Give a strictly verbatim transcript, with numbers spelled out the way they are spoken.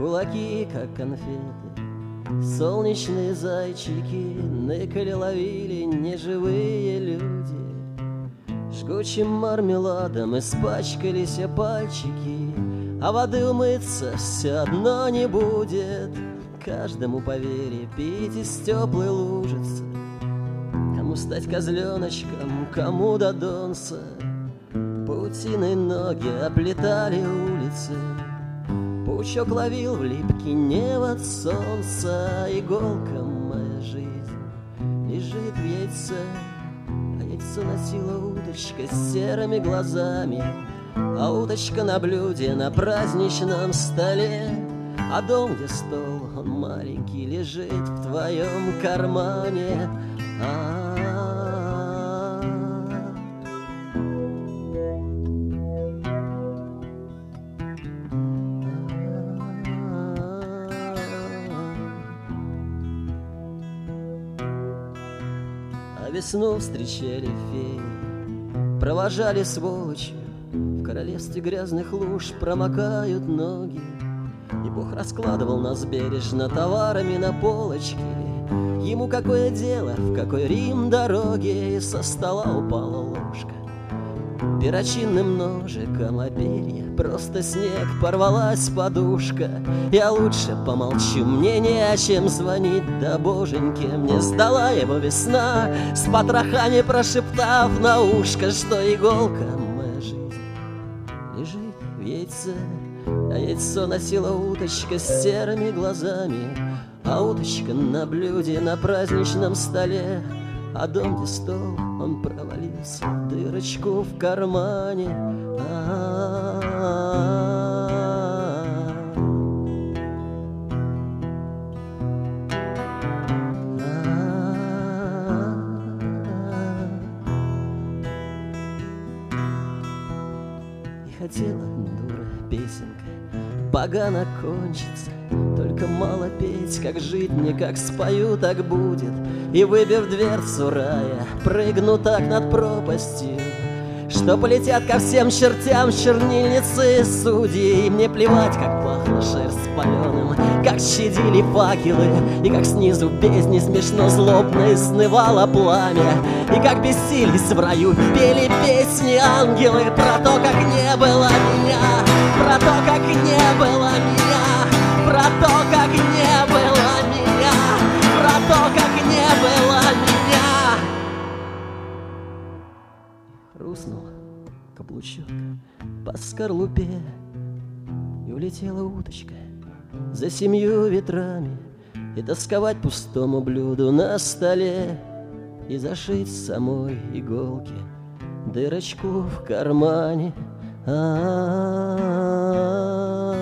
кулаки, как конфеты, солнечные зайчики ныкали, ловили неживые люди. Жгучим мармеладом испачкались пальчики, а воды умыться все одно не будет. Каждому по вере пить из теплой лужицы, кому стать козленочком, кому до донца. Паутиной ноги оплетали улицы, паучок ловил в липкий невод солнца. Иголка моя жизнь лежит в яйце, а яйцо носила уточка с серыми глазами, а уточка на блюде на праздничном столе. А дом, где стол, он маленький, лежит в твоем кармане. А-а-а. А весну встречали феи, провожали сволочью. В королевстве грязных луж промокают ноги, и Бог раскладывал нас бережно товарами на полочке. Ему какое дело, в какой Рим дороги, и со стола упала ложка перочинным ножиком, а перья просто снег, порвалась подушка. Я лучше помолчу, мне не о чем звонить, да боженьки, мне сдала его весна, с потрохами прошептав на ушко, что иголка моя жизнь лежит в яйце. А яйцо носила уточка с серыми глазами, а уточка на блюде на праздничном столе. А дом, где стол, он провалился в дырочку в кармане. А-а-а. И хотела дура песенка погано кончится, только мало петь, как жить мне, как спою, так будет. И выбив дверцу рая, прыгну так над пропастью, что полетят ко всем чертям чернильницы судьи. И мне плевать, как пахла шерсть паленым, как щадили факелы, и как снизу в бездне смешно злобно изнывало пламя, и как бесились в раю, пели песни ангелы про то, как не было меня, про то, как не было меня, про то, как не было меня, про то, как не было меня. Хрустнул каблучок по скорлупе, и улетела уточка за семью ветрами, и тосковать пустому блюду на столе, и зашить самой иголке дырочку в кармане. А-а-а.